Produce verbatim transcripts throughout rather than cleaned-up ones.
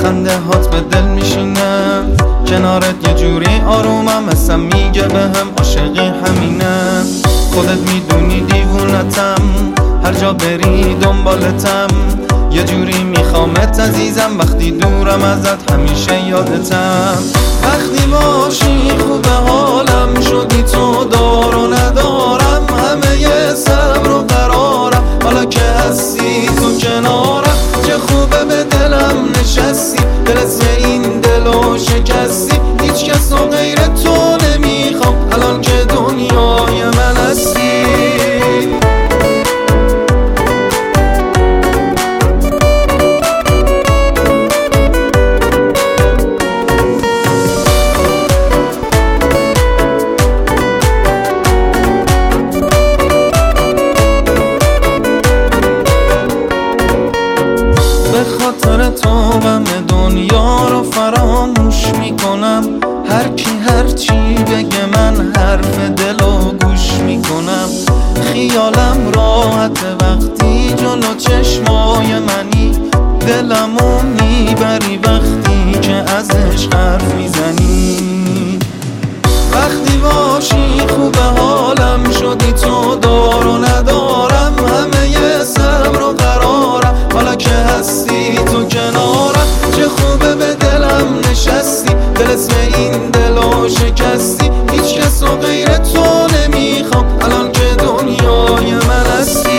خنده هات به دل میشینه، کنارت یه جوری آرومم، مثلا میگه به هم عاشقی همینه. خودت میدونی دیوونتم، هر جا بری دنبالتم، یه جوری میخوامت عزیزم، وقتی دورم ازت همیشه یادتم. وقتی باشی خوبه حالم، شدی تو دار و ندارم، همه یه صبر و قرارم، حالا که هستی تو کنارم. چه خوبه به دلم نشستی، دلت این دلو شکستی، هیچ کس و غیر تو نمیخوام الان که دنیای من هستی. به خاطر تو غم دنیا رو فراموش میکنم، هر کی هر چی بگه من حرف دلو گوش میکنم. خیالم راحته وقتی جلو چشمای منی، دلمو میبری وقتی که ازش حرف میزنی. وقتی باشی خوبه حالم، شدی تو دار و ندارم، همه یه صبر و قرارم، حالا که هستی تو کنارم. چه خوبه به دلم نشستی، دل اسم این دلو شکستی، هیچ کس و غیر تو نمیخوام الان که دنیای من هستی.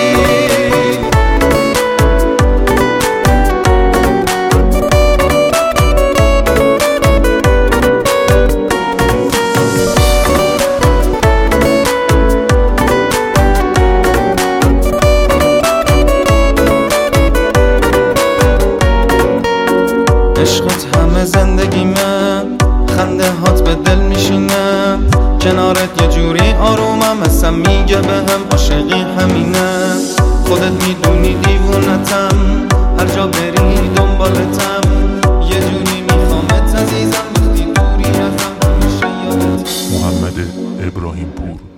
عشقت همه زندگیمه، خنده هات به دل میشینه، کنارت یه جوری آرومم، مثلا میگه به هم عاشقی همینه. خودت میدونی دیوونتم، هر جا بری دنبالتم، یه جوری میخوامت عزیزم، وقتی دوری ازم همیشه یادت. محمد ابراهیم پور.